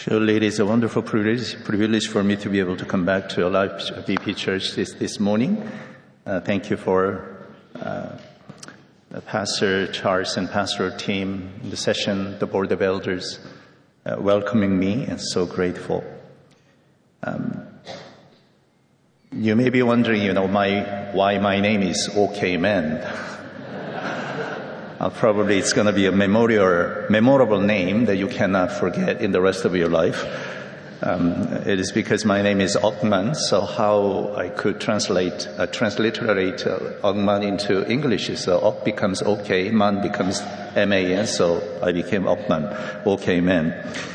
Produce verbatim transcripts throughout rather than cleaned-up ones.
Surely it is a wonderful privilege, privilege for me to be able to come back to Alive V P Church this, this morning. Uh, thank you for uh, Pastor Charles and pastoral team, the session, the board of elders, uh, welcoming me, and so grateful. Um, you may be wondering, you know, my why my name is OK Man. Uh, probably it's going to be a memorial, memorable name that you cannot forget in the rest of your life. Um, it is because my name is Ogman, so how I could translate, uh, transliterate uh, Ogman into English is uh, Og becomes OK, Man becomes M A N, so I became Ogman, OK Man.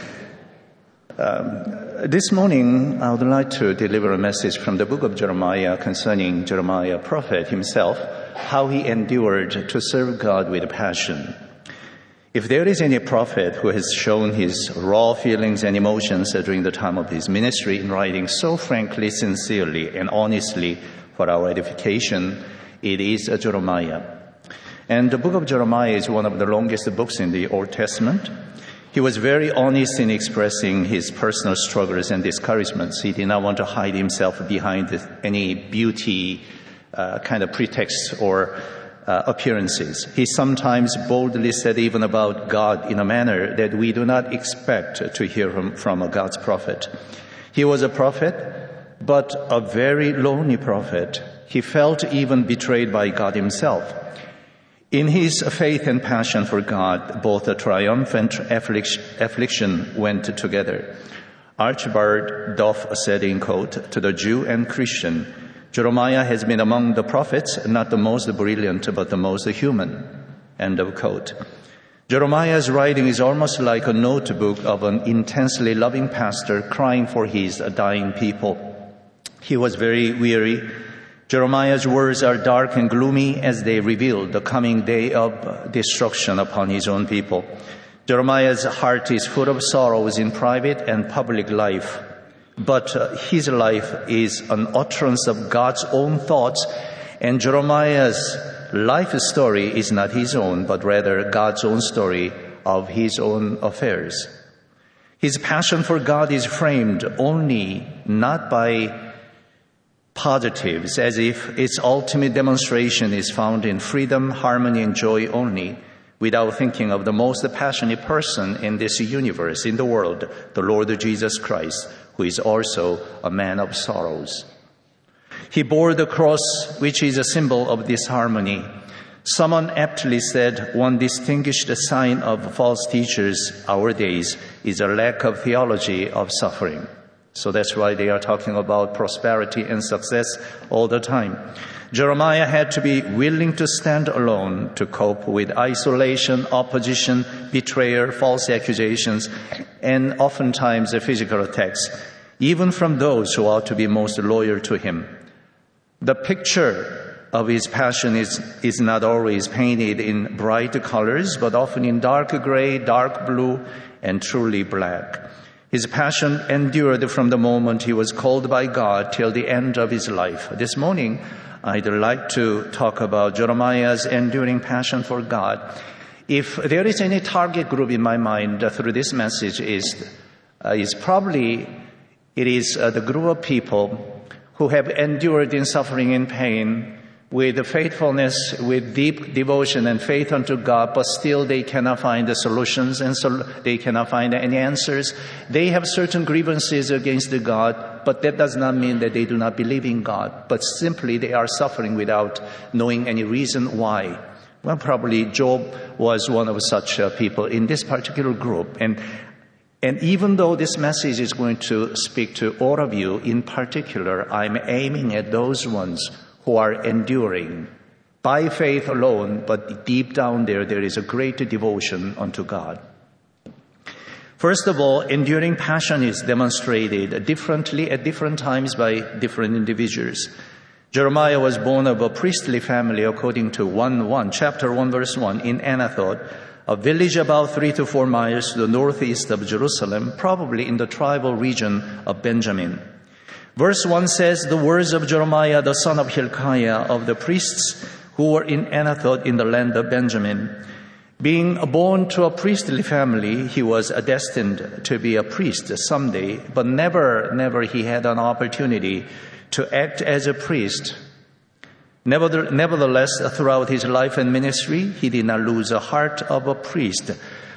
Um, this morning, I would like to deliver a message from the book of Jeremiah concerning Jeremiah, prophet himself, how he endured to serve God with passion. If there is any prophet who has shown his raw feelings and emotions during the time of his ministry in writing so frankly, sincerely, and honestly for our edification, it is Jeremiah. And the book of Jeremiah is one of the longest books in the Old Testament. He was very honest in expressing his personal struggles and discouragements. He did not want to hide himself behind any beauty uh, kind of pretext or uh, appearances. He sometimes boldly said even about God in a manner that we do not expect to hear from, from a God's prophet. He was a prophet, but a very lonely prophet. He felt even betrayed by God himself. In his faith and passion for God, both a triumph and affliction went together. Archibald Duff said in quote, "To the Jew and Christian, Jeremiah has been among the prophets, not the most brilliant, but the most human." End of quote. Jeremiah's writing is almost like a notebook of an intensely loving pastor crying for his dying people. He was very weary. Jeremiah's words are dark and gloomy as they reveal the coming day of destruction upon his own people. Jeremiah's heart is full of sorrows in private and public life, but uh, his life is an utterance of God's own thoughts, and Jeremiah's life story is not his own, but rather God's own story of his own affairs. His passion for God is framed only not by positives, as if its ultimate demonstration is found in freedom, harmony, and joy only, without thinking of the most passionate person in this universe, in the world, the Lord Jesus Christ, who is also a man of sorrows. He bore the cross, which is a symbol of this harmony. Someone aptly said one distinguished sign of false teachers our days is a lack of theology of suffering. So that's why they are talking about prosperity and success all the time. Jeremiah had to be willing to stand alone to cope with isolation, opposition, betrayal, false accusations, and oftentimes physical attacks, even from those who ought to be most loyal to him. The picture of his passion is, is not always painted in bright colors, but often in dark gray, dark blue, and truly black. His passion endured from the moment he was called by God till the end of his life. This morning, I'd like to talk about Jeremiah's enduring passion for God. If there is any target group in my mind through this message, is uh, is probably it is uh, the group of people who have endured in suffering and pain with faithfulness, with deep devotion and faith unto God, but still they cannot find the solutions and so they cannot find any answers. They have certain grievances against God, but that does not mean that they do not believe in God, but simply they are suffering without knowing any reason why. Well, probably Job was one of such uh, people in this particular group. And And even though this message is going to speak to all of you in particular, I'm aiming at those ones who are enduring by faith alone, but deep down there, there is a great devotion unto God. First of all, enduring passion is demonstrated differently at different times by different individuals. Jeremiah was born of a priestly family according to one one, chapter one, verse one, in Anathoth, a village about three to four miles to the northeast of Jerusalem, probably in the tribal region of Benjamin. Verse one says, "The words of Jeremiah, the son of Hilkiah, of the priests who were in Anathoth in the land of Benjamin. Being born to a priestly family, he was destined to be a priest someday, but never, never he had an opportunity to act as a priest. Nevertheless, throughout his life and ministry, he did not lose the heart of a priest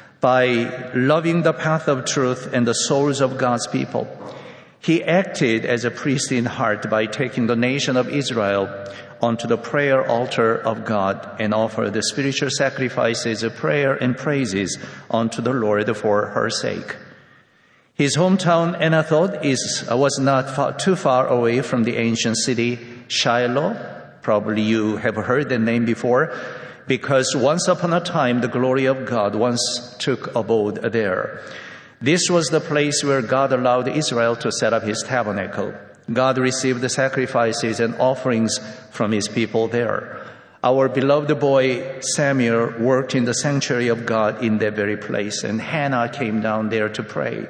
by loving the path of truth and the souls of God's people. He acted as a priest in heart by taking the nation of Israel onto the prayer altar of God and offered the spiritual sacrifices of prayer and praises unto the Lord for her sake. His hometown, Anathoth, is, was not far, too far away from the ancient city Shiloh. Probably you have heard the name before, because once upon a time the glory of God once took abode there. This was the place where God allowed Israel to set up his tabernacle. God received the sacrifices and offerings from his people there. Our beloved boy Samuel worked in the sanctuary of God in that very place, and Hannah came down there to pray.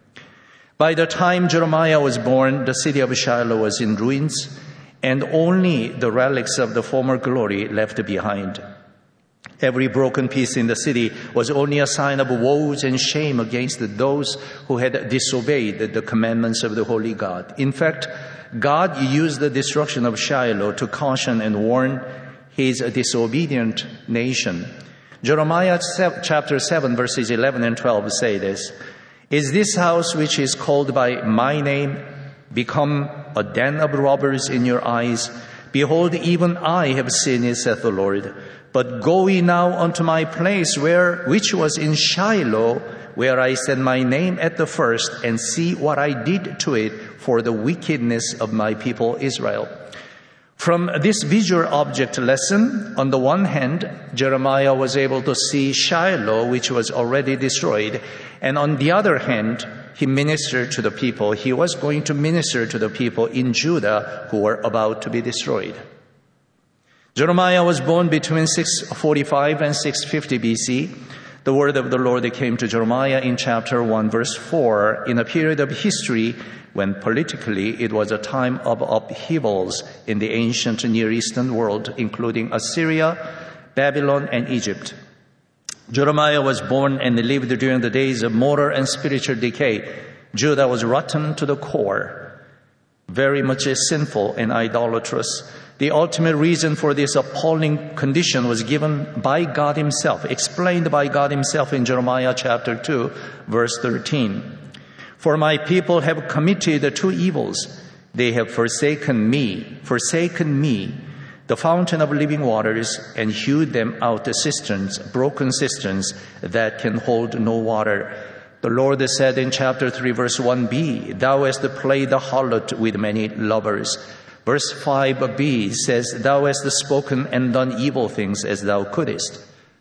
By the time Jeremiah was born, the city of Shiloh was in ruins, and only the relics of the former glory left behind. Every broken piece in the city was only a sign of woes and shame against those who had disobeyed the commandments of the holy God. In fact, God used the destruction of Shiloh to caution and warn his disobedient nation. Jeremiah chapter seven, verses eleven and twelve say this: "Is this house which is called by my name become a den of robbers in your eyes? Behold, even I have seen it, saith the Lord. But go ye now unto my place, where which was in Shiloh, where I set my name at the first, and see what I did to it for the wickedness of my people Israel." From this visual object lesson, on the one hand, Jeremiah was able to see Shiloh, which was already destroyed, and on the other hand, he ministered to the people. He was going to minister to the people in Judah who were about to be destroyed. Jeremiah was born between six forty-five and six fifty B C. The word of the Lord came to Jeremiah in chapter one, verse four, in a period of history when politically it was a time of upheavals in the ancient Near Eastern world, including Assyria, Babylon, and Egypt. Jeremiah was born and lived during the days of moral and spiritual decay. Judah was rotten to the core, very much sinful and idolatrous. The ultimate reason for this appalling condition was given by God himself, explained by God himself in Jeremiah chapter two, verse thirteen. "For my people have committed two evils. They have forsaken me, forsaken me, the fountain of living waters, and hewed them out the cisterns, broken cisterns that can hold no water." The Lord said in chapter three, verse one b, "Thou hast played the harlot with many lovers." Verse five b says, "Thou hast spoken and done evil things as thou couldest."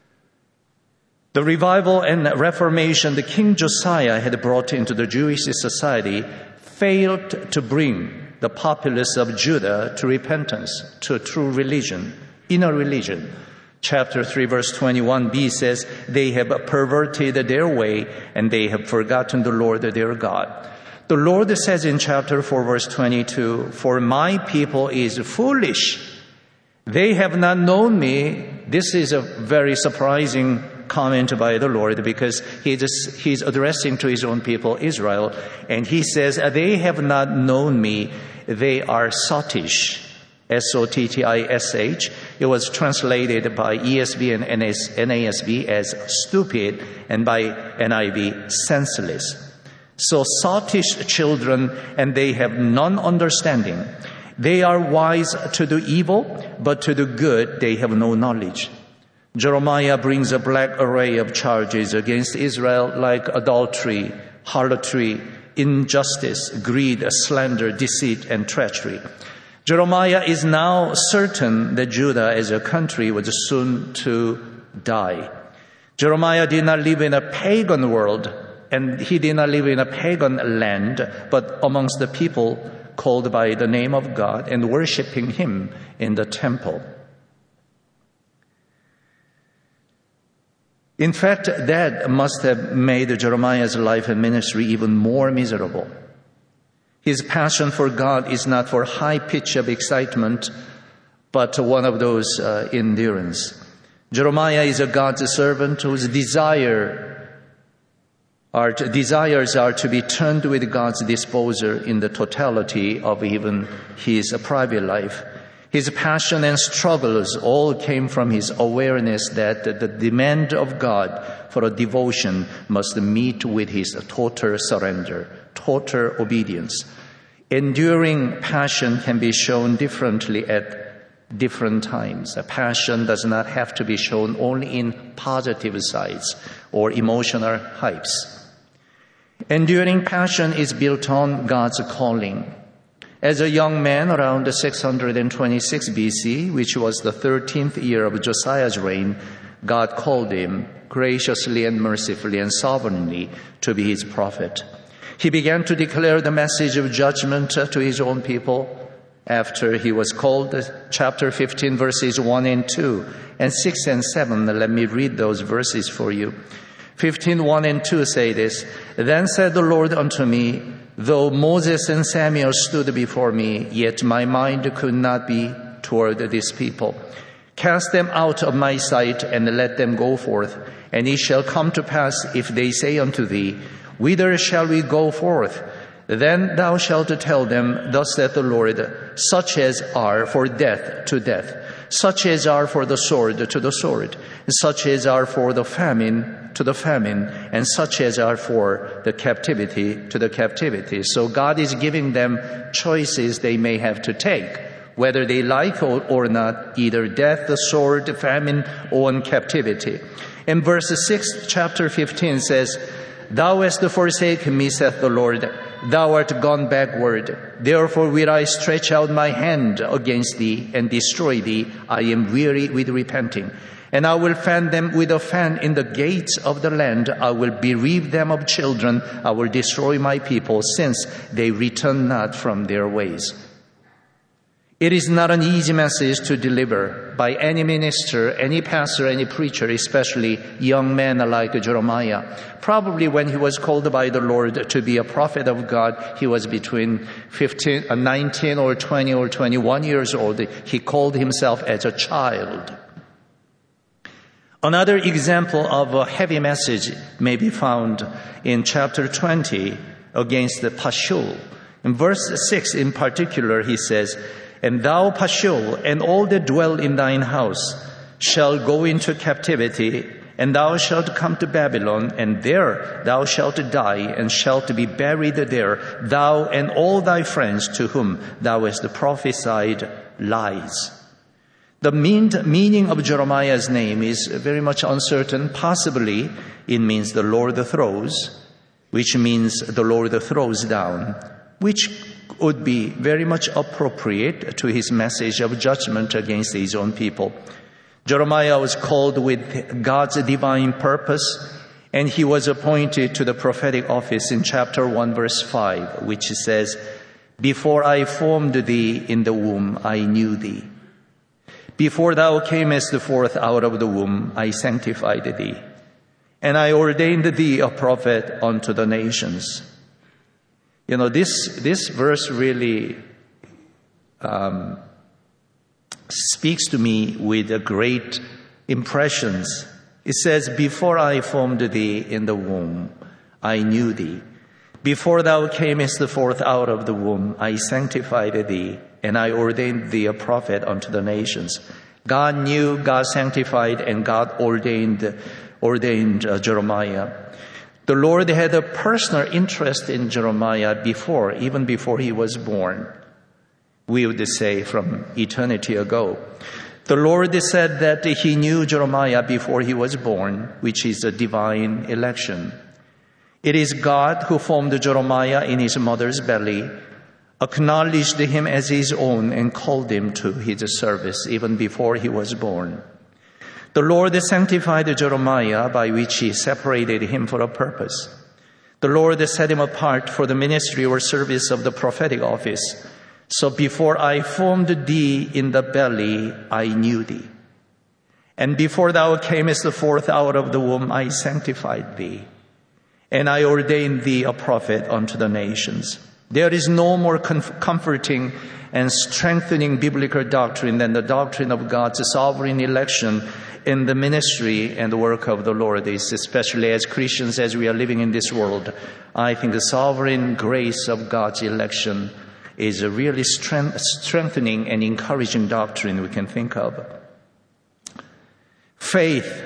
The revival and reformation that King Josiah had brought into the Jewish society failed to bring the populace of Judah to repentance, to a true religion, inner religion. Chapter three, verse twenty-one b says, "They have perverted their way, and they have forgotten the Lord their God." The Lord says in chapter four, verse twenty-two, "For my people is foolish. They have not known me." This is a very surprising comment by the Lord, because he is, he's addressing to his own people Israel, and he says, "They have not known me. They are sottish." S O T T I S H. It was translated by E S V and N A S B as stupid, and by N I V, senseless. So sottish children, and they have none understanding. They are wise to do evil, but to do good they have no knowledge. Jeremiah brings a black array of charges against Israel, like adultery, harlotry, injustice, greed, slander, deceit, and treachery. Jeremiah is now certain that Judah as a country was soon to die. Jeremiah did not live in a pagan world, and he did not live in a pagan land, but amongst the people called by the name of God and worshiping him in the temple. In fact, that must have made Jeremiah's life and ministry even more miserable. His passion for God is not for high pitch of excitement, but one of those uh, endurance. Jeremiah is a God's servant whose desire Our desires are to be turned with God's disposal in the totality of even his private life. His passion and struggles all came from his awareness that the demand of God for a devotion must meet with his total surrender, total obedience. Enduring passion can be shown differently at different times. A passion does not have to be shown only in positive sides or emotional hypes. Enduring passion is built on God's calling. As a young man around six hundred twenty-six B C, which was the thirteenth year of Josiah's reign, God called him graciously and mercifully and sovereignly to be his prophet. He began to declare the message of judgment to his own people after he was called. Chapter fifteen, verses one and two, and six and seven. Let me read those verses for you. fifteen, one and two say this: Then said the Lord unto me, though Moses and Samuel stood before me, yet my mind could not be toward this people. Cast them out of my sight, and let them go forth. And it shall come to pass, if they say unto thee, Whither shall we go forth? Then thou shalt tell them, Thus saith the Lord, such as are for death to death, such as are for the sword to the sword, such as are for the famine to the famine, and such as are for the captivity to the captivity. So God is giving them choices they may have to take, whether they like or, or not, either death, the sword, famine, or captivity. In verse six, chapter fifteen says, Thou hast forsaken me, saith the Lord. Thou art gone backward. Therefore will I stretch out my hand against thee and destroy thee. I am weary with repenting. And I will fan them with a fan in the gates of the land. I will bereave them of children. I will destroy my people, since they return not from their ways. It is not an easy message to deliver by any minister, any pastor, any preacher, especially young men like Jeremiah. Probably when he was called by the Lord to be a prophet of God, he was between fifteen, nineteen or twenty or twenty-one years old. He called himself as a child. Another example of a heavy message may be found in chapter twenty against the Pashur. In verse six in particular, he says, And thou, Pashur, and all that dwell in thine house, shall go into captivity, and thou shalt come to Babylon, and there thou shalt die, and shalt be buried there, thou and all thy friends to whom thou hast prophesied lies. The meaning of Jeremiah's name is very much uncertain. Possibly it means the Lord throws, which means the Lord throws down, which would be very much appropriate to his message of judgment against his own people. Jeremiah was called with God's divine purpose, and he was appointed to the prophetic office in chapter one, verse five, which says, Before I formed thee in the womb, I knew thee. Before thou camest forth out of the womb, I sanctified thee, and I ordained thee a prophet unto the nations. You know, this, this verse really um, speaks to me with a great impressions. It says, Before I formed thee in the womb, I knew thee. Before thou camest forth out of the womb, I sanctified thee, and I ordained thee a prophet unto the nations. God knew, God sanctified, and God ordained, ordained uh, Jeremiah. The Lord had a personal interest in Jeremiah before, even before he was born. We would say from eternity ago. The Lord said that he knew Jeremiah before he was born, which is a divine election. It is God who formed Jeremiah in his mother's belly, acknowledged him as his own, and called him to his service even before he was born. The Lord sanctified Jeremiah, by which he separated him for a purpose. The Lord set him apart for the ministry or service of the prophetic office. So before I formed thee in the belly, I knew thee. And before thou camest forth out of the womb, I sanctified thee. And I ordained thee a prophet unto the nations. There is no more comf- comforting and strengthening biblical doctrine and the doctrine of God's sovereign election in the ministry and the work of the Lord is, especially as Christians, as we are living in this world. I think the sovereign grace of God's election is a really strength, strengthening and encouraging doctrine we can think of. Faith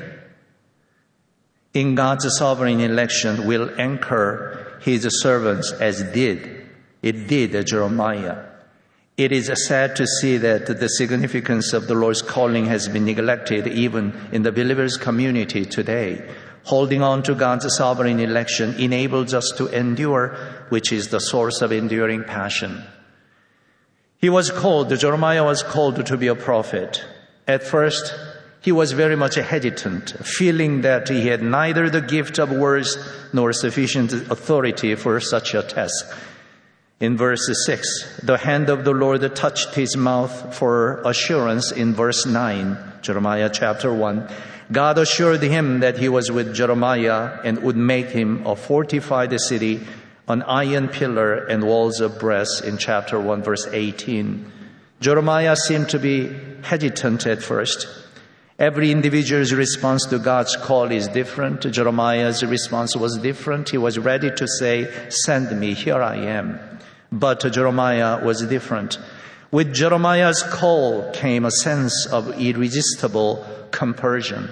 in God's sovereign election will anchor his servants as did it did Jeremiah. It is sad to see that the significance of the Lord's calling has been neglected even in the believers' community today. Holding on to God's sovereign election enables us to endure, which is the source of enduring passion. He was called, Jeremiah was called to be a prophet. At first, he was very much hesitant, feeling that he had neither the gift of words nor sufficient authority for such a task. In verse six, the hand of the Lord touched his mouth for assurance. In verse nine, Jeremiah chapter one, God assured him that he was with Jeremiah and would make him a fortified city, an iron pillar and walls of brass in chapter one, verse eighteen. Jeremiah seemed to be hesitant at first. Every individual's response to God's call is different. Jeremiah's response was different. He was ready to say, "Send me, here I am." But Jeremiah was different. With Jeremiah's call came a sense of irresistible compulsion.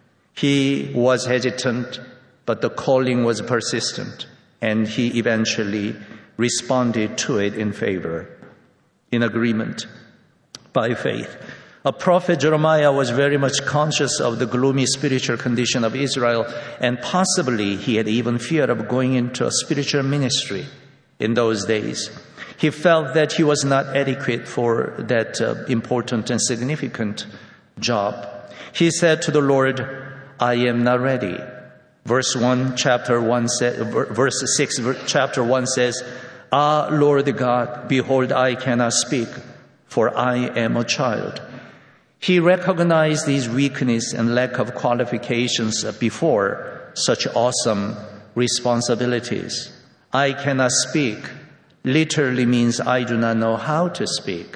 He was hesitant, but the calling was persistent, and he eventually responded to it in favor, in agreement, by faith. A prophet, Jeremiah, was very much conscious of the gloomy spiritual condition of Israel, and possibly he had even fear of going into a spiritual ministry in those days. He felt that he was not adequate for that uh, important and significant job. He said to the Lord, "I am not ready." Verse one, chapter one, verse six, chapter one says, "Ah, Lord God, behold, I cannot speak, for I am a child." He recognized his weakness and lack of qualifications before such awesome responsibilities. I cannot speak literally means I do not know how to speak.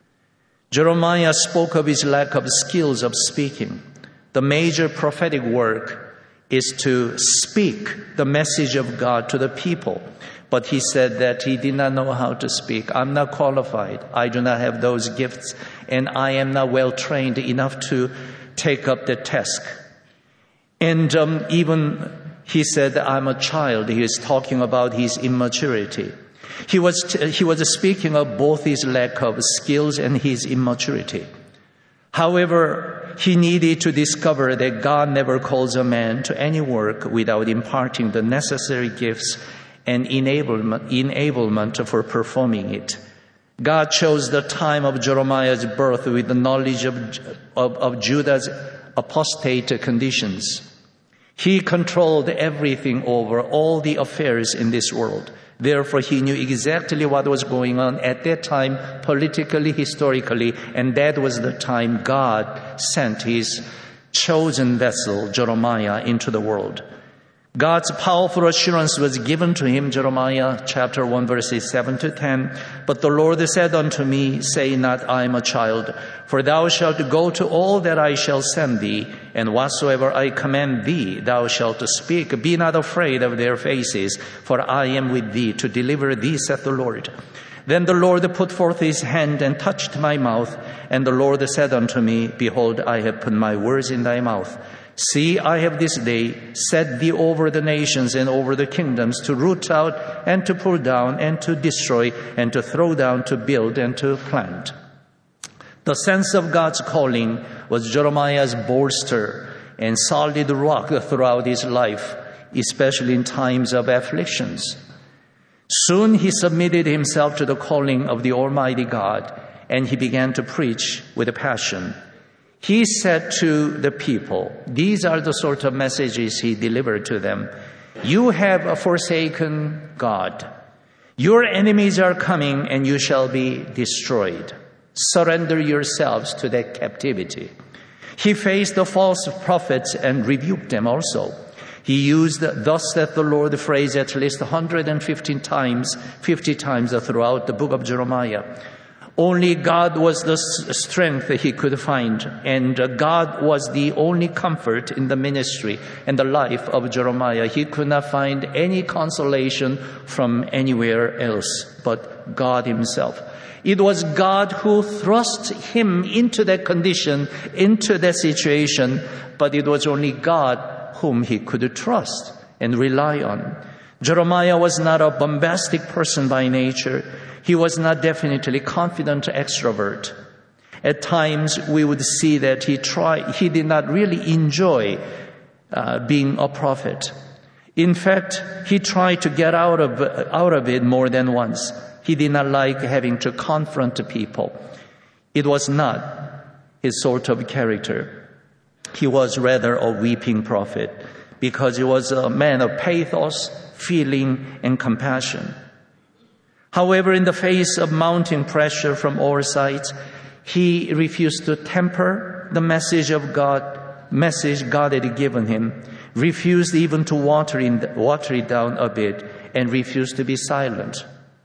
Jeremiah spoke of his lack of skills of speaking. The major prophetic work is to speak the message of God to the people. But he said that he did not know how to speak. I'm not qualified. I do not have those gifts, and I am not well trained enough to take up the task. And um, even he said, I'm a child. He is talking about his immaturity. He was, t- he was speaking of both his lack of skills and his immaturity. However, he needed to discover that God never calls a man to any work without imparting the necessary gifts and enablement, enablement for performing it. God chose the time of Jeremiah's birth with the knowledge of, of, of Judah's apostate conditions. He controlled everything over all the affairs in this world. Therefore, he knew exactly what was going on at that time, politically, historically, and that was the time God sent his chosen vessel, Jeremiah, into the world. God's powerful assurance was given to him, Jeremiah chapter one, verses seven to ten. But the Lord said unto me, say not, I am a child, for thou shalt go to all that I shall send thee, and whatsoever I command thee, thou shalt speak. Be not afraid of their faces, for I am with thee to deliver thee, saith the Lord. Then the Lord put forth his hand and touched my mouth, and the Lord said unto me, behold, I have put my words in thy mouth. See, I have this day set thee over the nations and over the kingdoms, to root out and to pull down and to destroy and to throw down, to build and to plant. The sense of God's calling was Jeremiah's bolster and solid rock throughout his life, especially in times of afflictions. Soon he submitted himself to the calling of the Almighty God, and he began to preach with a passion. He said to the people, these are the sort of messages he delivered to them. You have forsaken God. Your enemies are coming and you shall be destroyed. Surrender yourselves to their captivity. He faced the false prophets and rebuked them also. He used thus saith the Lord the phrase at least one hundred fifteen times, fifty times throughout the book of Jeremiah. Only God was the strength that he could find, and God was the only comfort in the ministry and the life of Jeremiah. He could not find any consolation from anywhere else but God himself. It was God who thrust him into that condition, into that situation, but it was only God whom he could trust and rely on. Jeremiah was not a bombastic person by nature. He was not definitely confident extrovert. At times, we would see that he tried, he did not really enjoy uh, being a prophet. In fact, he tried to get out of out of it more than once. He did not like having to confront people. It was not his sort of character. He was rather a weeping prophet because he was a man of pathos, feeling, and compassion. However, in the face of mounting pressure from all sides, he refused to temper the message of God, message God had given him, refused even to water, in, water it down a bit, and refused to be silent.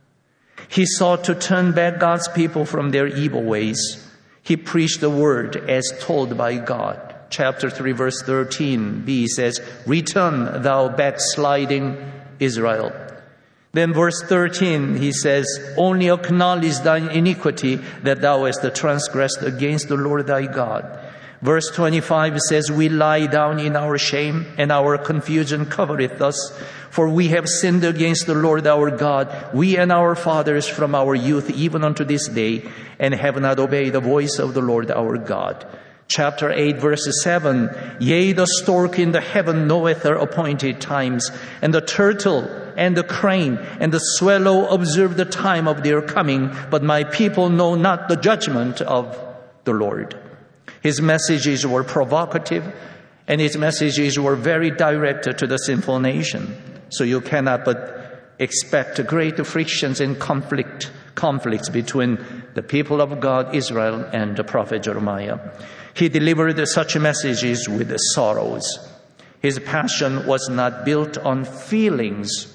He sought to turn back God's people from their evil ways. He preached the word as told by God. Chapter three, verse thirteen b says, "Return, thou backsliding Israel." Then verse thirteen, he says, "Only acknowledge thine iniquity, that thou hast transgressed against the Lord thy God." Verse twenty-five says, "We lie down in our shame, and our confusion covereth us. For we have sinned against the Lord our God, we and our fathers from our youth even unto this day, and have not obeyed the voice of the Lord our God." Chapter eight, verse seven, "Yea, the stork in the heaven knoweth her appointed times, and the turtle and the crane and the swallow observe the time of their coming, but my people know not the judgment of the Lord." His messages were provocative, and his messages were very directed to the sinful nation. So you cannot but expect great frictions and conflict, conflicts between the people of God, Israel, and the prophet Jeremiah. He delivered such messages with sorrows. His passion was not built on feelings,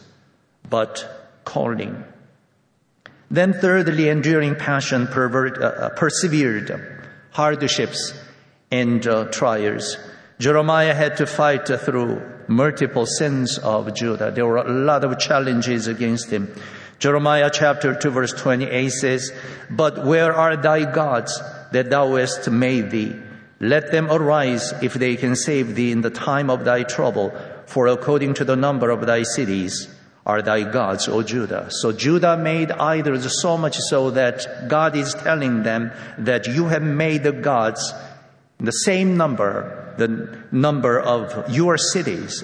but calling. Then thirdly, enduring passion pervert, uh, persevered hardships and uh, trials. Jeremiah had to fight through multiple sins of Judah. There were a lot of challenges against him. Jeremiah chapter two verse twenty-eight says, "But where are thy gods that thou hast made thee? Let them arise if they can save thee in the time of thy trouble, for according to the number of thy cities are thy gods, O Judah." So Judah made idols so much so that God is telling them that you have made the gods the same number, the number of your cities.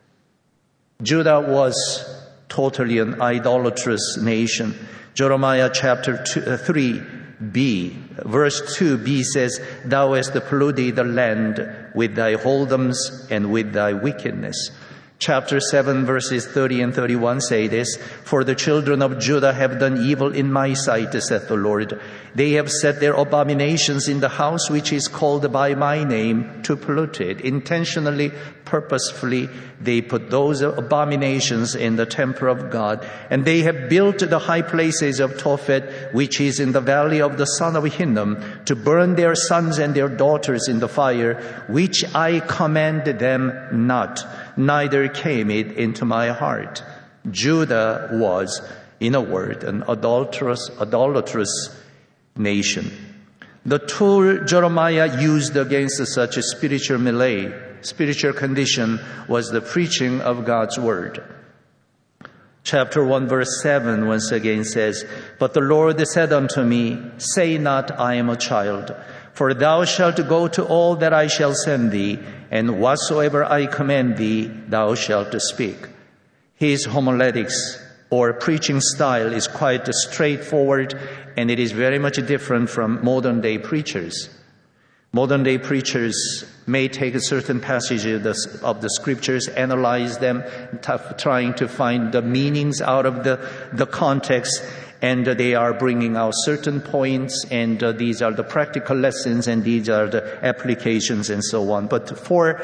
Judah was totally an idolatrous nation. Jeremiah chapter two, uh, three b, verse two b says, "Thou hast polluted the land with thy whoredoms and with thy wickedness." Chapter seven, verses thirty and thirty-one say this, "For the children of Judah have done evil in my sight, saith the Lord. They have set their abominations in the house which is called by my name to pollute it." Intentionally, purposefully, they put those abominations in the temple of God. "And they have built the high places of Tophet, which is in the valley of the son of Hinnom, to burn their sons and their daughters in the fire, which I commanded them not, neither came it into my heart." Judah was, in a word, an adulterous, idolatrous nation. The tool Jeremiah used against such a spiritual melee, spiritual condition, was the preaching of God's word. Chapter one, verse seven once again says, "But the Lord said unto me, Say not, I am a child. For thou shalt go to all that I shall send thee, and whatsoever I command thee, thou shalt speak." His homiletics, or preaching style, is quite straightforward, and it is very much different from modern day preachers. Modern day preachers may take a certain passage of the, of the scriptures, analyze them, t- trying to find the meanings out of the, the context, and uh, they are bringing out certain points, and uh, these are the practical lessons, and these are the applications, and so on. But for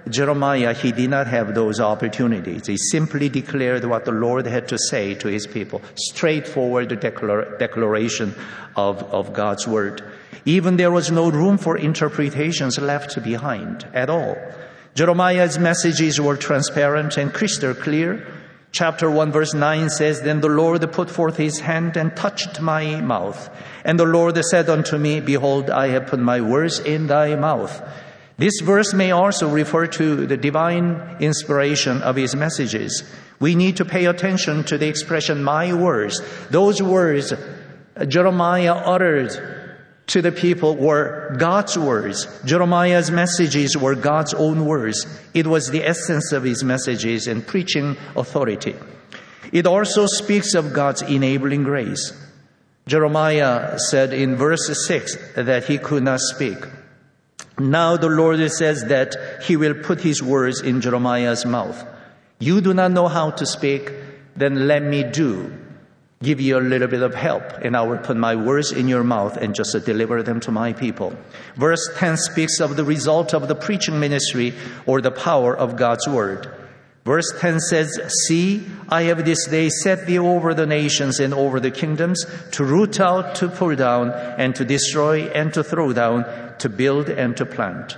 Jeremiah, he did not have those opportunities. He simply declared what the Lord had to say to his people. Straightforward declar- declaration of, of God's word. Even there was no room for interpretations left behind at all. Jeremiah's messages were transparent and crystal clear. Chapter one verse nine says, Then the Lord put forth his hand and touched my mouth. And the Lord said unto me, Behold, I have put my words in thy mouth. This verse may also refer to the divine inspiration of his messages. We need to pay attention to the expression, my words. Those words Jeremiah uttered to the people were God's words. Jeremiah's messages were God's own words. It was the essence of his messages and preaching authority. It also speaks of God's enabling grace. Jeremiah said in verse six that he could not speak. Now the Lord says that he will put his words in Jeremiah's mouth. You do not know how to speak, then let me do. Give you a little bit of help, and I will put my words in your mouth and just deliver them to my people. Verse ten speaks of the result of the preaching ministry or the power of God's word. Verse ten says, See, I have this day set thee over the nations and over the kingdoms, to root out, to pull down, and to destroy, and to throw down, to build and to plant.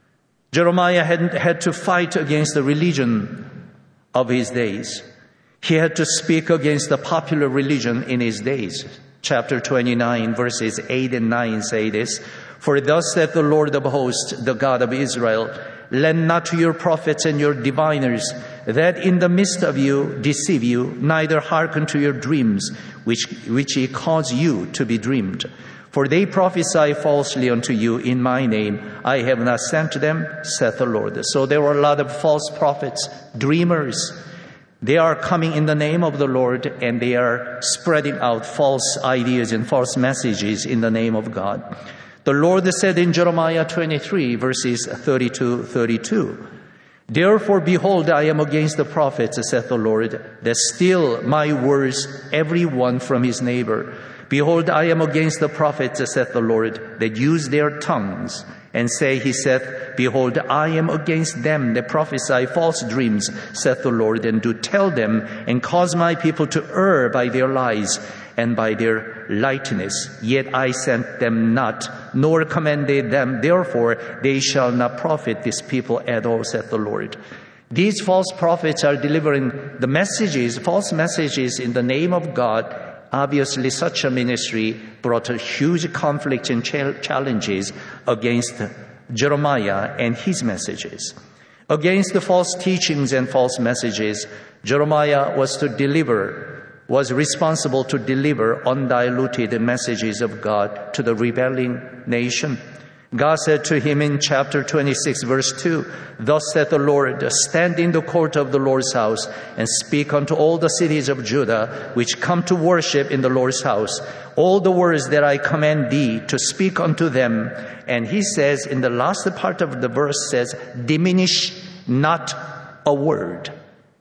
Jeremiah had, had to fight against the religion of his days. He had to speak against the popular religion in his days. Chapter twenty-nine, verses eight and nine say this, For thus saith the Lord of hosts, the God of Israel, Lend not to your prophets and your diviners, that in the midst of you deceive you, neither hearken to your dreams, which, which he cause you to be dreamed. For they prophesy falsely unto you in my name. I have not sent them, saith the Lord. So there were a lot of false prophets, dreamers. They are coming in the name of the Lord, and they are spreading out false ideas and false messages in the name of God. The Lord said in Jeremiah twenty-three, verses thirty-two, thirty-two, Therefore, behold, I am against the prophets, saith the Lord, that steal my words, every one from his neighbor. Behold, I am against the prophets, saith the Lord, that use their tongues, and say, he saith, Behold, I am against them that prophesy false dreams, saith the Lord, and do tell them, and cause my people to err by their lies, and by their lightness. Yet I sent them not, nor commanded them. Therefore, they shall not profit this people at all, saith the Lord. These false prophets are delivering the messages, false messages in the name of God. Obviously, such a ministry brought a huge conflict and challenges against Jeremiah and his messages. Against the false teachings and false messages, Jeremiah was to deliver was responsible to deliver undiluted messages of God to the rebelling nation. God said to him in chapter twenty-six, verse two, Thus saith the Lord, Stand in the court of the Lord's house, and speak unto all the cities of Judah, which come to worship in the Lord's house, all the words that I command thee to speak unto them. And he says, in the last part of the verse says, Diminish not a word.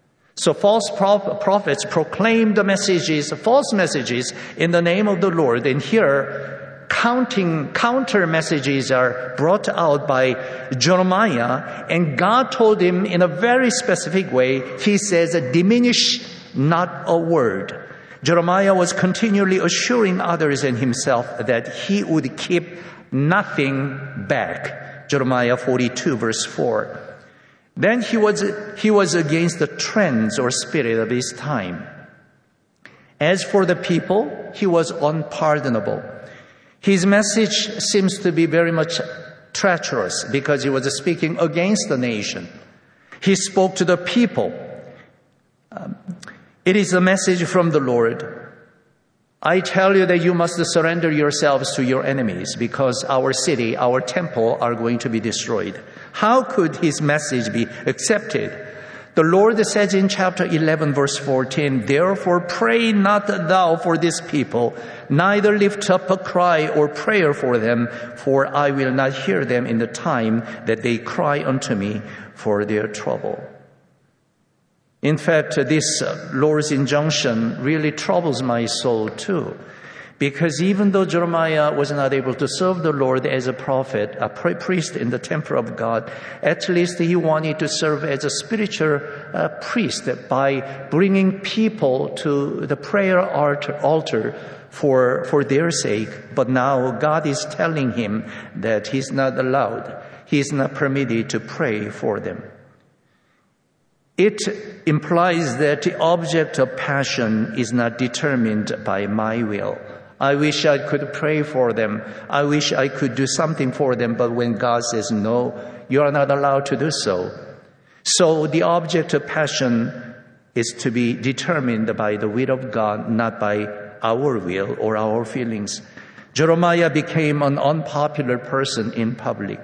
So false prophets proclaim the messages, false messages in the name of the Lord. And here, counting, counter messages are brought out by Jeremiah. And God told him in a very specific way, he says, diminish not a word. Jeremiah was continually assuring others and himself that he would keep nothing back. Jeremiah forty-two, verse four. Then he was, he was against the trends or spirit of his time. As for the people, he was unpardonable. His message seems to be very much treacherous because he was speaking against the nation. He spoke to the people. Um, it is a message from the Lord. I tell you that you must surrender yourselves to your enemies because our city, our temple are going to be destroyed. How could his message be accepted? The Lord says in chapter eleven, verse fourteen, Therefore pray not thou for this people, neither lift up a cry or prayer for them, for I will not hear them in the time that they cry unto me for their trouble. In fact, this Lord's injunction really troubles my soul too, Because even though Jeremiah was not able to serve the Lord as a prophet, a priest in the temple of God, at least he wanted to serve as a spiritual uh, priest by bringing people to the prayer altar for, for their sake. But now God is telling him that he's not allowed, he's not permitted to pray for them. It implies that the object of passion is not determined by my will. I wish I could pray for them. I wish I could do something for them. But when God says, no, you are not allowed to do so. So the object of passion is to be determined by the will of God, not by our will or our feelings. Jeremiah became an unpopular person in public.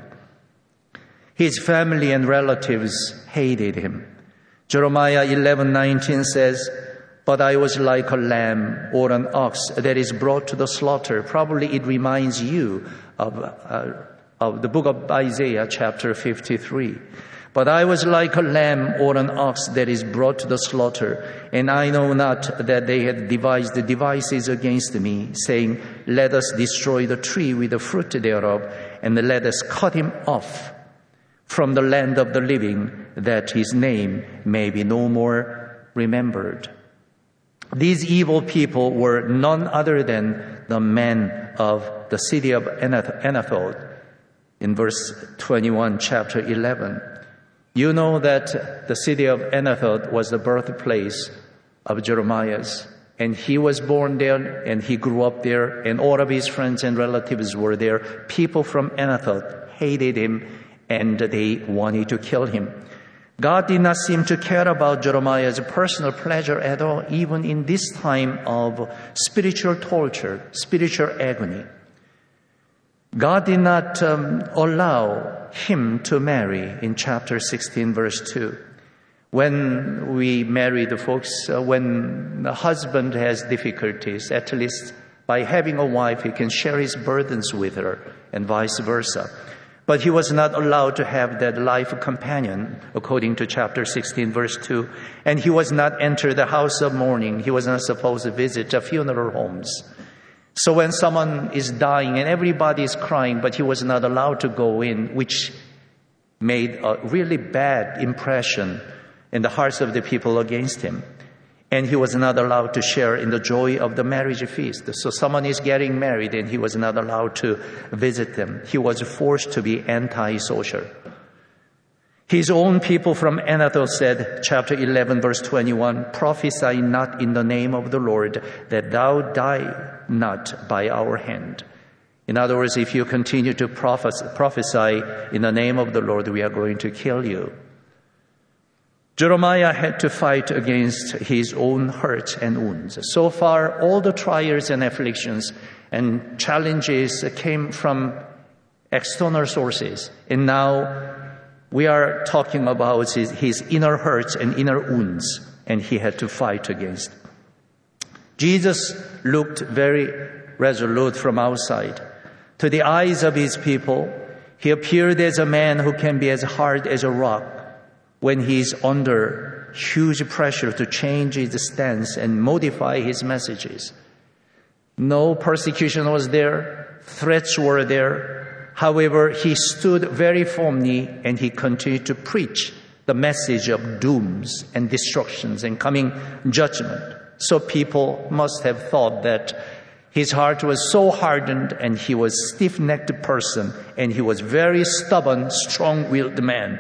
His family and relatives hated him. Jeremiah eleven nineteen says, but I was like a lamb or an ox that is brought to the slaughter. Probably it reminds you of, uh, of the book of Isaiah, chapter fifty-three. But I was like a lamb or an ox that is brought to the slaughter, and I know not that they had devised the devices against me, saying, let us destroy the tree with the fruit thereof, and let us cut him off from the land of the living, that his name may be no more remembered. These evil people were none other than the men of the city of Anathoth in verse twenty-one, chapter eleven. You know that the city of Anathoth was the birthplace of Jeremiah's, and he was born there and he grew up there, and all of his friends and relatives were there. People from Anathoth hated him and they wanted to kill him. God did not seem to care about Jeremiah's personal pleasure at all, even in this time of spiritual torture, spiritual agony. God did not um, allow him to marry in chapter sixteen, verse two. When we marry the folks, uh, when the husband has difficulties, at least by having a wife, he can share his burdens with her and vice versa. But he was not allowed to have that life companion, according to chapter sixteen, verse two. And he was not enter the house of mourning. He was not supposed to visit the funeral homes. So when someone is dying and everybody is crying, but he was not allowed to go in, which made a really bad impression in the hearts of the people against him. And he was not allowed to share in the joy of the marriage feast. So someone is getting married and he was not allowed to visit them. He was forced to be anti-social. His own people from Anathoth said, chapter eleven, verse twenty-one, prophesy not in the name of the Lord, that thou die not by our hand. In other words, if you continue to prophesy in the name of the Lord, we are going to kill you. Jeremiah had to fight against his own hurts and wounds. So far, all the trials and afflictions and challenges came from external sources. And now we are talking about his, his inner hurts and inner wounds, and he had to fight against. Jesus looked very resolute from outside. To the eyes of his people, he appeared as a man who can be as hard as a rock when he's under huge pressure to change his stance and modify his messages. No persecution was there, threats were there. However, he stood very firmly and he continued to preach the message of dooms and destructions and coming judgment. So people must have thought that his heart was so hardened and he was a stiff-necked person and he was very stubborn, strong-willed man.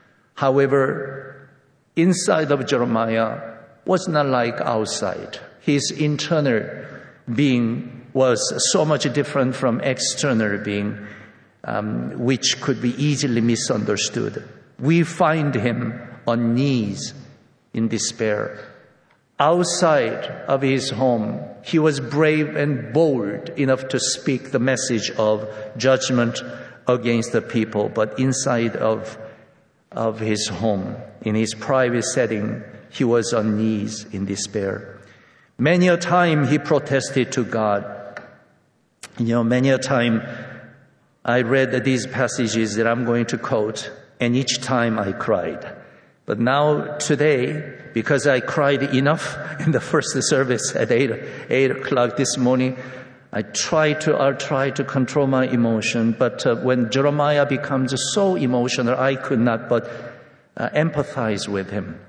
However, inside of Jeremiah was not like outside. His internal being was so much different from external being, um, which could be easily misunderstood. We find him on knees in despair. Outside of his home, he was brave and bold enough to speak the message of judgment against the people, but inside of of his home, in his private setting, he was on knees in despair. Many a time he protested to God. You know, many a time I read these passages that I'm going to quote, and each time I cried. But now today, because I cried enough in the first service at eight, eight o'clock this morning, I try to, I'll try to control my emotion, but uh, when Jeremiah becomes so emotional, I could not but uh, empathize with him.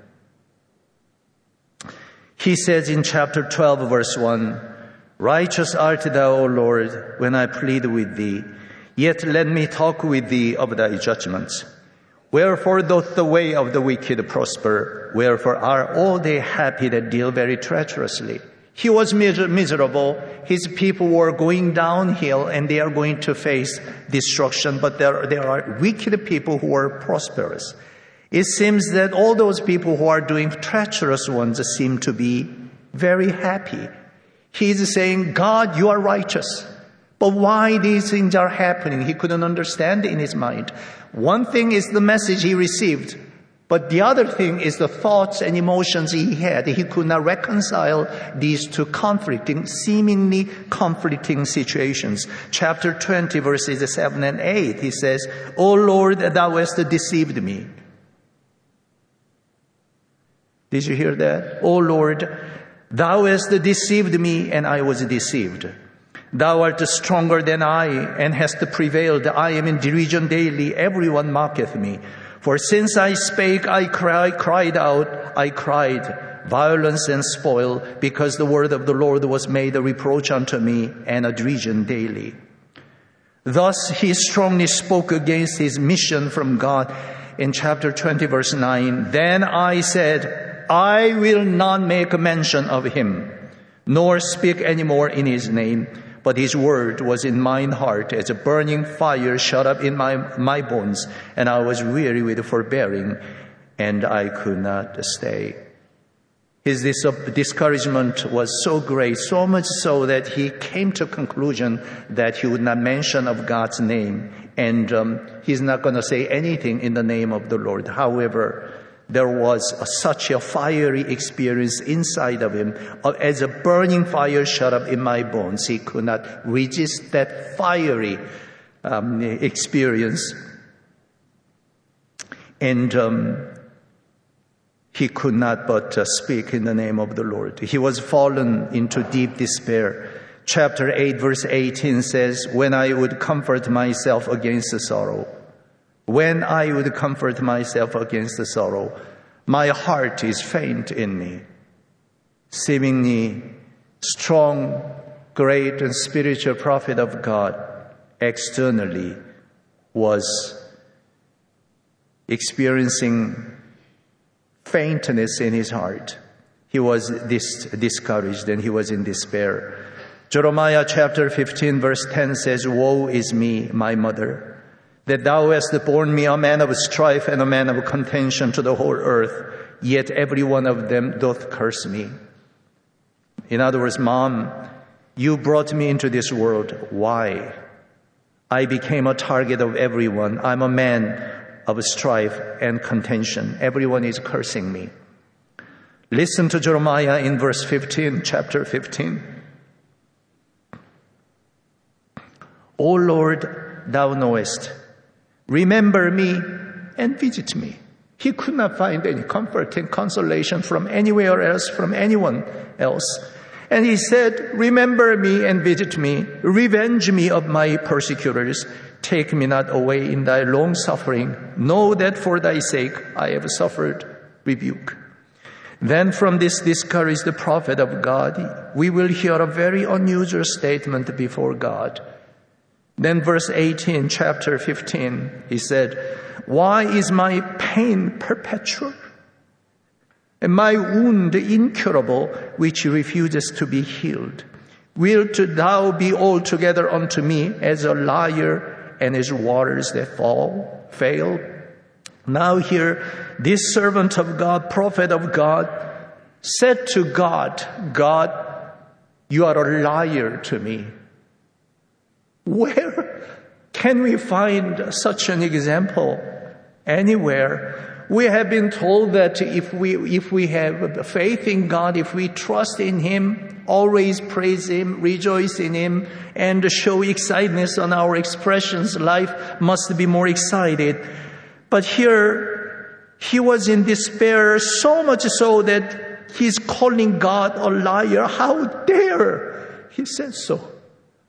He says in chapter twelve, verse one, "Righteous art thou, O Lord, when I plead with thee. Yet let me talk with thee of thy judgments. Wherefore doth the way of the wicked prosper? Wherefore are all they happy that deal very treacherously?" He was miserable. His people were going downhill and they are going to face destruction. But there, there are wicked people who are prosperous. It seems that all those people who are doing treacherous ones seem to be very happy. He's saying, God, you are righteous. But why these things are happening? He couldn't understand in his mind. One thing is the message he received. But the other thing is the thoughts and emotions he had. He could not reconcile these two conflicting, seemingly conflicting situations. Chapter twenty, verses seven and eight, he says, "O Lord, thou hast deceived me." Did you hear that? "O Lord, thou hast deceived me, and I was deceived. Thou art stronger than I, and hast prevailed. I am in derision daily. Everyone mocketh me. For since I spake, I cry, cried out, I cried, violence and spoil, because the word of the Lord was made a reproach unto me, and a derision daily." Thus he strongly spoke against his mission from God in chapter twenty, verse nine. "Then I said, I will not make mention of him, nor speak any more in his name. But his word was in mine heart as a burning fire shut up in my, my bones, and I was weary with forbearing, and I could not stay." His dis- discouragement was so great, so much so that he came to conclusion that he would not mention of God's name, and um, he's not going to say anything in the name of the Lord. However, there was a, such a fiery experience inside of him, uh, as a burning fire shut up in my bones. He could not resist that fiery um, experience. And um, he could not but uh, speak in the name of the Lord. He was fallen into deep despair. Chapter eight, verse eighteen says, "When I would comfort myself against the sorrow, When I would comfort myself against the sorrow, my heart is faint in me." Seemingly strong, great, and spiritual prophet of God externally was experiencing faintness in his heart. He was dis- discouraged and he was in despair. Jeremiah chapter fifteen, verse ten says, "Woe is me, my mother, that thou hast borne me a man of strife and a man of contention to the whole earth, yet every one of them doth curse me." In other words, Mom, you brought me into this world. Why? I became a target of everyone. I'm a man of strife and contention. Everyone is cursing me. Listen to Jeremiah in verse fifteen, chapter fifteen. "O Lord, thou knowest. Remember me and visit me." He could not find any comfort and consolation from anywhere else, from anyone else. And he said, "Remember me and visit me. Revenge me of my persecutors. Take me not away in thy long suffering. Know that for thy sake I have suffered rebuke." Then from this discouraged prophet of God, we will hear a very unusual statement before God. Then verse eighteen, chapter fifteen, he said, "Why is my pain perpetual, and my wound incurable, which refuses to be healed? Wilt thou be altogether unto me as a liar and as waters that fall, fail?" Now here, this servant of God, prophet of God, said to God, "God, you are a liar to me." Where can we find such an example? Anywhere. We have been told that if we if we have faith in God, if we trust in Him, always praise Him, rejoice in Him, and show excitedness on our expressions, life must be more excited. But here, he was in despair, so much so that he's calling God a liar. How dare he said so?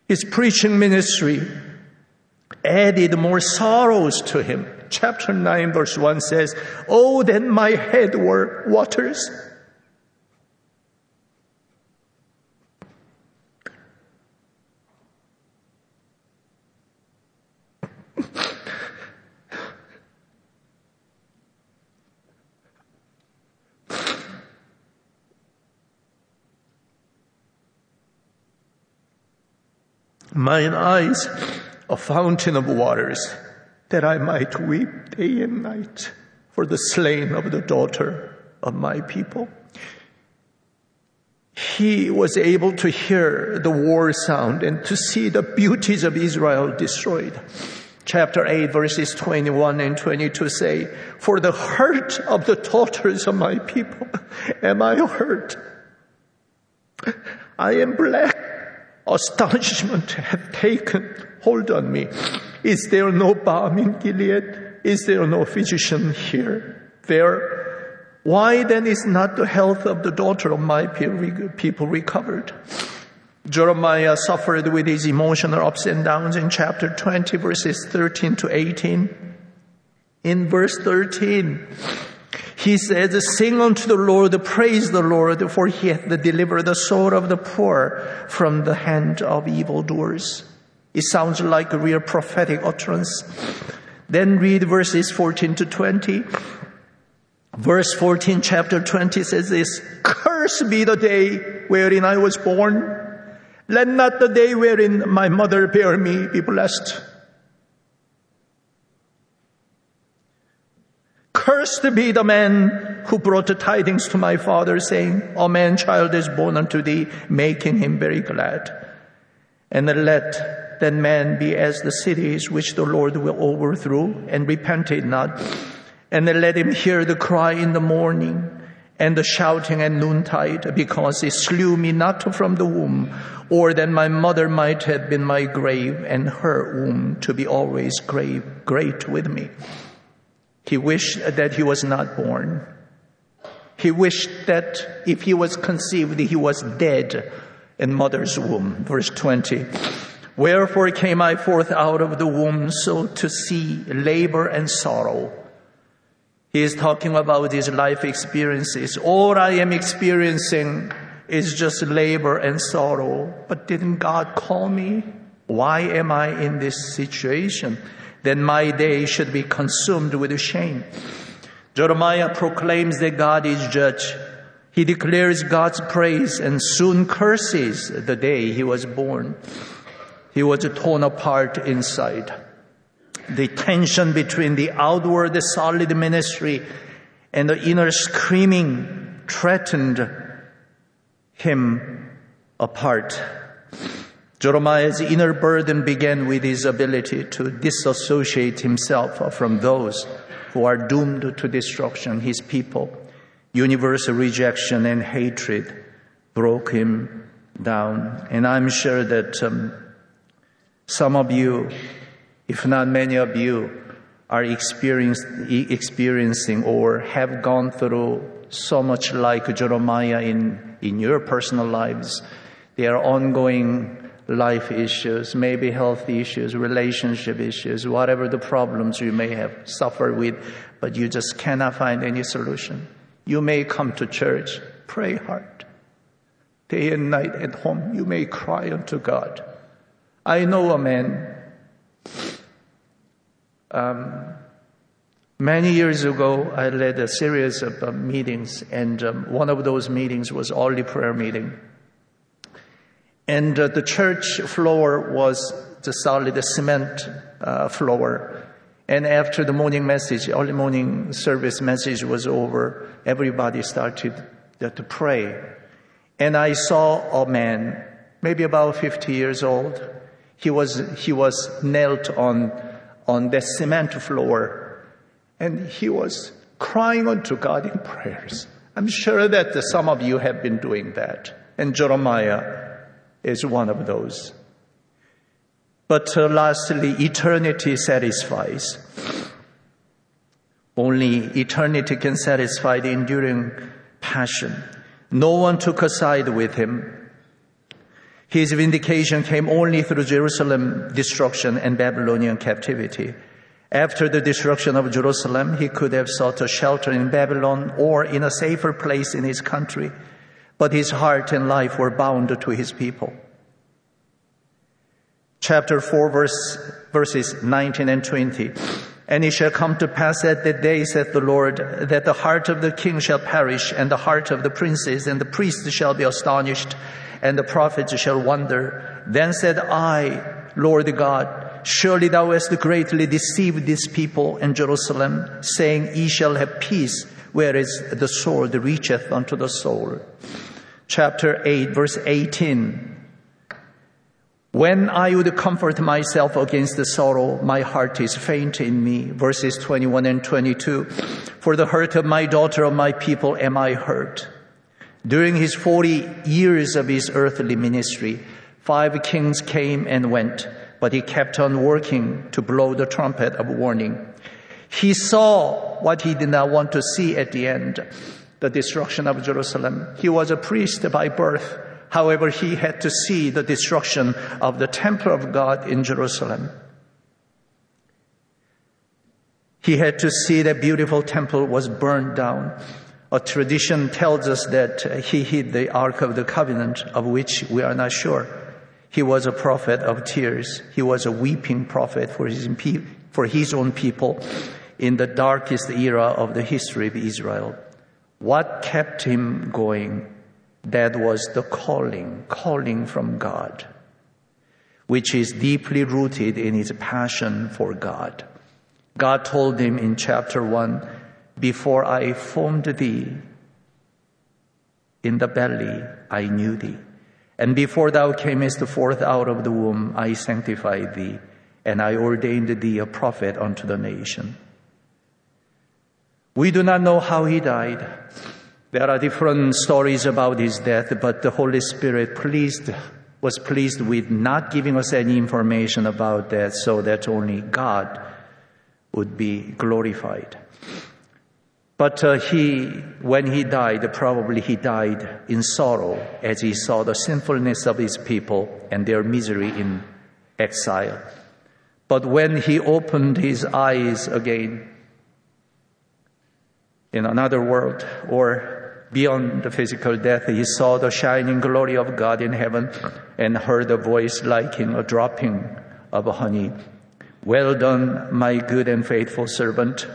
His preaching ministry added more sorrows to him. Chapter nine, verse one says, "Oh, that my head were waters, mine eyes a fountain of waters, that I might weep day and night for the slain of the daughter of my people." He was able to hear the war sound and to see the beauties of Israel destroyed. Chapter eight, verses twenty-one and twenty-two say, "For the hurt of the daughters of my people am I hurt. I am black. Astonishment hath taken hold on me. Is there no balm in Gilead? Is there no physician here? There. Why then is not the health of the daughter of my people recovered?" Jeremiah suffered with his emotional ups and downs in chapter twenty, verses thirteen to eighteen. In verse thirteen, he says, "Sing unto the Lord, praise the Lord, for he hath delivered the soul of the poor from the hand of evildoers." It sounds like a real prophetic utterance. Then read verses fourteen to twenty. Verse fourteen, chapter twenty says this, "Cursed be the day wherein I was born. Let not the day wherein my mother bare me be blessed. Cursed be the man who brought the tidings to my father, saying, A man-child is born unto thee, making him very glad. And let that man be as the cities which the Lord will overthrow, and repented not. And let him hear the cry in the morning, and the shouting at noontide, because he slew me not from the womb, or that my mother might have been my grave, and her womb to be always grave, great with me." He wished that he was not born. He wished that if he was conceived, he was dead in mother's womb. Verse twenty, "Wherefore came I forth out of the womb, so to see labor and sorrow." He is talking about his life experiences. All I am experiencing is just labor and sorrow. But didn't God call me? Why am I in this situation? Then my day should be consumed with shame. Jeremiah proclaims that God is judge. He declares God's praise and soon curses the day he was born. He was torn apart inside. The tension between the outward solid ministry and the inner screaming threatened him apart. Jeremiah's inner burden began with his ability to disassociate himself from those who are doomed to destruction, his people. Universal rejection and hatred broke him down. And I'm sure that um, some of you, if not many of you, are experiencing, experiencing or have gone through so much like Jeremiah in, in your personal lives. There are ongoing life issues, maybe health issues, relationship issues, whatever the problems you may have suffered with, but you just cannot find any solution. You may come to church, pray hard. Day and night at home, you may cry unto God. I know a man, um, many years ago, I led a series of uh, meetings, and um, one of those meetings was early prayer meeting. And uh, the church floor was the solid cement uh, floor. And after the morning message, early morning service message was over, everybody started uh, to pray. And I saw a man, maybe about fifty years old. He was he was nailed on on the cement floor, and he was crying unto God in prayers. I'm sure that some of you have been doing that, and Jeremiah is one of those. But uh, lastly, eternity satisfies. Only eternity can satisfy the enduring passion. No one took a side with him. His vindication came only through Jerusalem destruction and Babylonian captivity. After the destruction of Jerusalem, he could have sought a shelter in Babylon or in a safer place in his country, but his heart and life were bound to his people. Chapter four, verse, verses nineteen and twenty. And it shall come to pass at that day, saith the Lord, that the heart of the king shall perish, and the heart of the princes, and the priests shall be astonished, and the prophets shall wonder. Then said I, Lord God, surely thou hast greatly deceived this people in Jerusalem, saying, Ye shall have peace, whereas the sword reacheth unto the soul. Chapter eight, verse eighteen. When I would comfort myself against the sorrow, my heart is faint in me. Verses twenty-one and twenty-two. For the hurt of my daughter of my people am I hurt. During his forty years of his earthly ministry, five kings came and went, but he kept on working to blow the trumpet of warning. He saw what he did not want to see at the end, the destruction of Jerusalem. He was a priest by birth. However, he had to see the destruction of the temple of God in Jerusalem. He had to see that beautiful temple was burned down. A tradition tells us that he hid the Ark of the Covenant, of which we are not sure. He was a prophet of tears. He was a weeping prophet for his, for his own people in the darkest era of the history of Israel. What kept him going? That was the calling, calling from God, which is deeply rooted in his passion for God. God told him in chapter one, before I formed thee in the belly, I knew thee. And before thou camest forth out of the womb, I sanctified thee, and I ordained thee a prophet unto the nation. We do not know how he died. There are different stories about his death, but the Holy Spirit pleased, was pleased with not giving us any information about that so that only God would be glorified. But uh, he, when he died, probably he died in sorrow as he saw the sinfulness of his people and their misery in exile. But when he opened his eyes again in another world, or beyond the physical death, he saw the shining glory of God in heaven and heard a voice like in a dropping of honey. Well done, my good and faithful servant.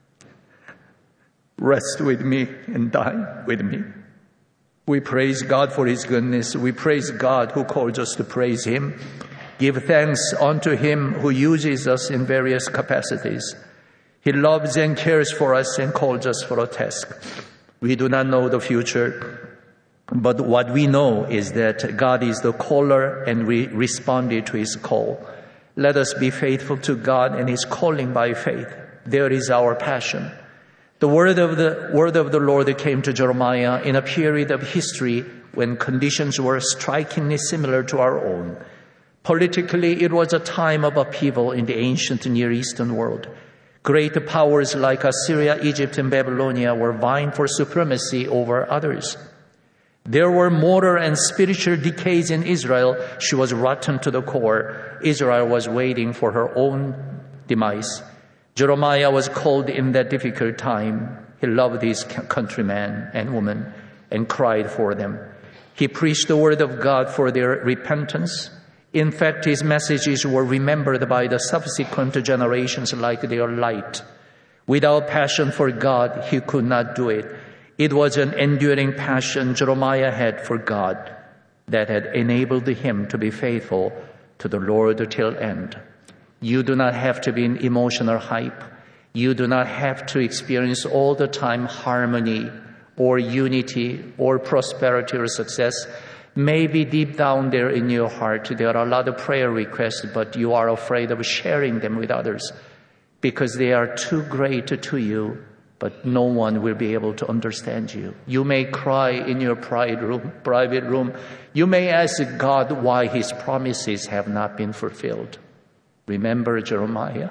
Rest with me and dine with me. We praise God for his goodness. We praise God who calls us to praise him. Give thanks unto him who uses us in various capacities. He loves and cares for us and calls us for a task. We do not know the future, but what we know is that God is the caller and we responded to his call. Let us be faithful to God and his calling by faith. There is our passion. The word of the word of the Lord came to Jeremiah in a period of history when conditions were strikingly similar to our own. Politically, it was a time of upheaval in the ancient Near Eastern world. Great powers like Assyria, Egypt, and Babylonia were vying for supremacy over others. There were moral and spiritual decays in Israel. She was rotten to the core. Israel was waiting for her own demise. Jeremiah was called in that difficult time. He loved his countrymen and women and cried for them. He preached the word of God for their repentance. In fact, his messages were remembered by the subsequent generations like their light. Without passion for God, he could not do it. It was an enduring passion Jeremiah had for God that had enabled him to be faithful to the Lord till end. You do not have to be in emotional hype. You do not have to experience all the time harmony or unity or prosperity or success. Maybe deep down there in your heart, there are a lot of prayer requests, but you are afraid of sharing them with others because they are too great to you, but no one will be able to understand you. You may cry in your private room, private room. You may ask God why his promises have not been fulfilled. Remember Jeremiah?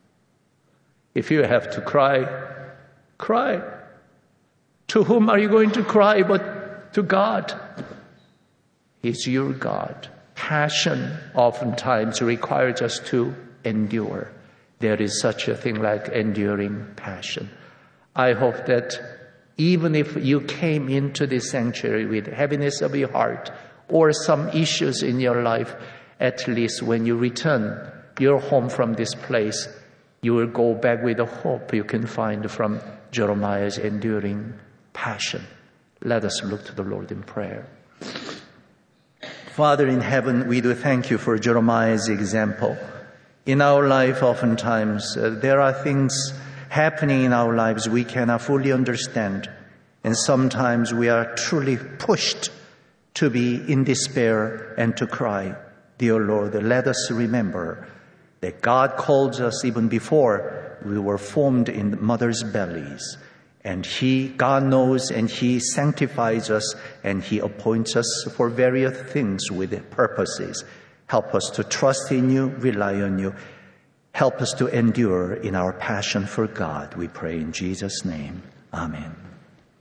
If you have to cry, cry. To whom are you going to cry but to God? He's your God. Passion oftentimes requires us to endure. There is such a thing like enduring passion. I hope that even if you came into this sanctuary with heaviness of your heart or some issues in your life, at least when you return your home from this place, you will go back with the hope you can find from Jeremiah's enduring passion. Let us look to the Lord in prayer. Father in heaven, we do thank you for Jeremiah's example. In our life, oftentimes, uh, there are things happening in our lives we cannot fully understand. And sometimes we are truly pushed to be in despair and to cry. Dear Lord, let us remember that God calls us even before we were formed in mother's bellies. And He, God knows, and He sanctifies us, and He appoints us for various things with purposes. Help us to trust in you, rely on you. Help us to endure in our passion for God. We pray in Jesus' name. Amen.